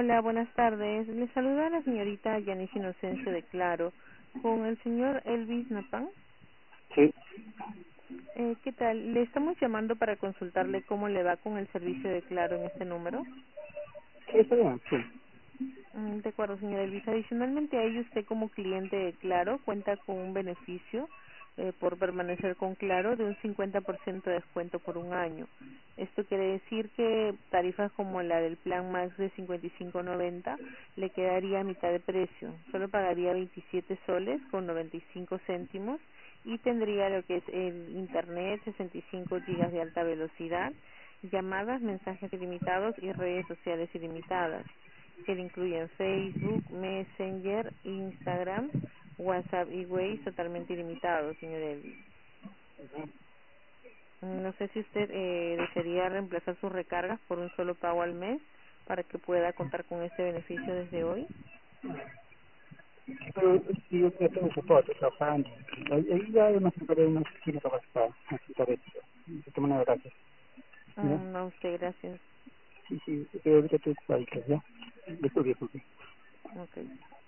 Hola, buenas tardes. Le saluda la señorita Yanis Inocencio de Claro, con el señor Elvis Napan. Sí, ¿Qué tal? Le estamos llamando para consultarle cómo le va con el servicio de Claro en este número. sí, está bien, sí. De acuerdo, señor Elvis. Adicionalmente a ello, usted como cliente de Claro cuenta con un beneficio por permanecer con Claro de un 50% de descuento por un año. Esto quiere decir que tarifas como la del plan Max de 55.90 le quedaría a mitad de precio. Solo pagaría 27 soles con 95 céntimos y tendría lo que es el Internet, 65 gigas de alta velocidad, llamadas, mensajes ilimitados y redes sociales ilimitadas que le incluyen Facebook, Messenger, Instagram, WhatsApp y Waze totalmente ilimitados, señor Elvis. No sé si usted desearía reemplazar sus recargas por un solo pago al mes para que pueda contar con este beneficio desde hoy. Pero sí, yo estoy ocupado, estoy trabajando. Ahí ya me acercaré a una oficina capacitada, así tal vez. De todas maneras, gracias. ¿Ya? A usted, gracias. Sí, pero ahorita estoy ocupado, ya. Disculpe. Okay.